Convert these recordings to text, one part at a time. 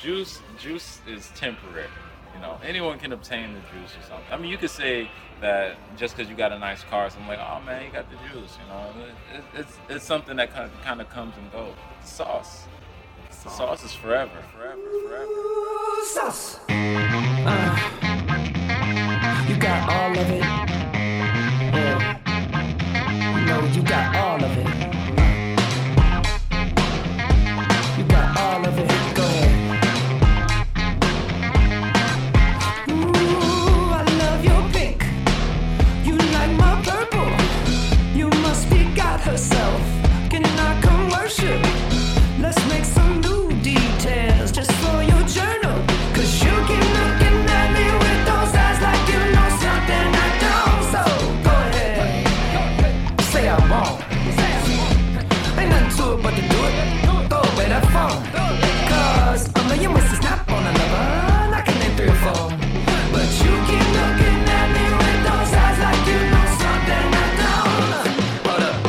juice is temporary. You know, anyone can obtain the juice or something. I mean, you could say that just because you got a nice car, so I'm like, oh man, you got the juice. You know, it's something that kind of comes and goes. Sauce. Sauce is forever. Sauce. You got all of it. You know, you got all of it. You got all of it. Go ahead. Ooh, I love your pink. You like my purple. You must be God herself. Can I come worship? Let's make some new details just for your journal. Cause you keep looking at me with those eyes like you know something I don't. So go ahead, say I won't. Ain't nothing to it but to do it. Throw away that phone. Cause a million ways to snap on a lover. I can name 3 or 4. But you keep looking at me with those eyes like you know something I don't. Hold up.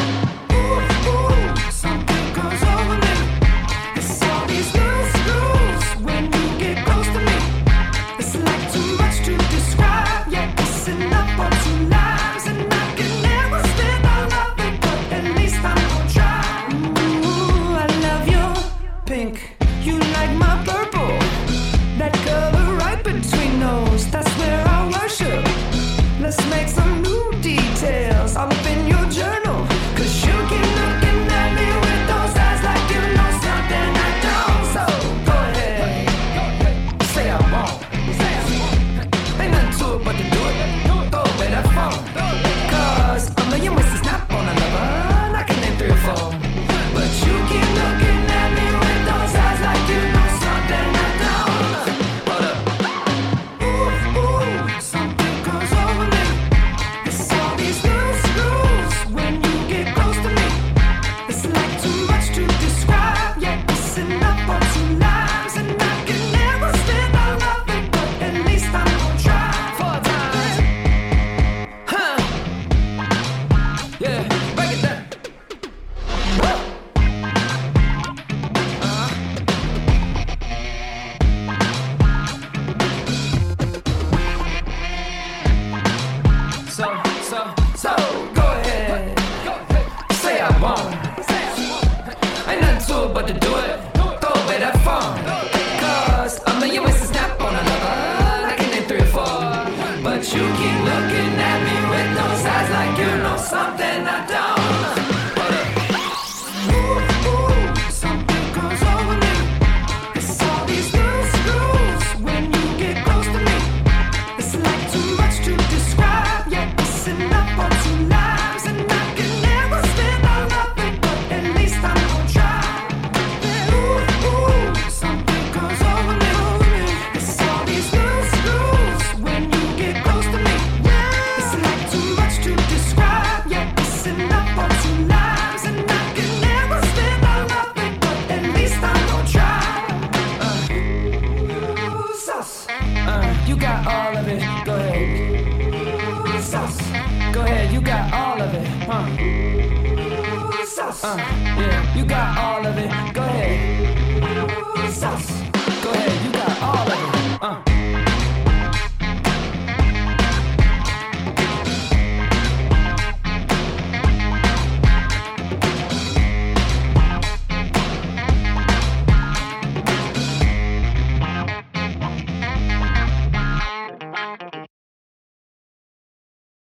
Ooh, something goes over me. It's all these loose screws when you get close to me. It's like too much to describe. Yeah, kissing up on 2 lives. And I can never stand on loving, but at least I'm gonna try. Ooh, I love your pink. You like my purple. That color right between those. That's where I worship. Let's make some new details all up in your journal. Cause you keep looking at me with those eyes like you know something I don't. So go ahead, say I won't. Ain't nothing to it but to do it. Throw away that phone. Cause a million ways to snap on a lover. I can name 3 or 4. But you keep looking at me with those eyes like you know something I don't. Hold up. Ooh, something goes over me. It's all these loose screws when you get close to me. It's like too much to describe. Yeah, kissing up on 2 lives. And I can never stand on loving, but at least I'm gonna try. 4 times. Huh. Yeah, break it down. Whoa. So, go ahead, say I won't. Ain't nothing to it but to do it. Throw away that phone. Cause a million ways to snap on a lover. I can name 3 or 4. But you keep looking at me with those eyes like you know something I don't. Hold up. Ooh, something goes over me. It's all these loose screws when you get close to me. It's like too much to describe. Yeah, kissing up on 2 lives. And I can never stand on loving, but at least I'm gonna try. Ooh, something goes over me. It's all these loose screws when you get close to me. It's like too much to describe. Yeah, kissing up on 2 lives. And I can never stand on loving, but at least I'm gonna try. Sauce. You got all of it. Go ahead. Sauce. Go ahead. You got all of it. Sauce. Yeah. You got all of it. Go ahead. Sauce.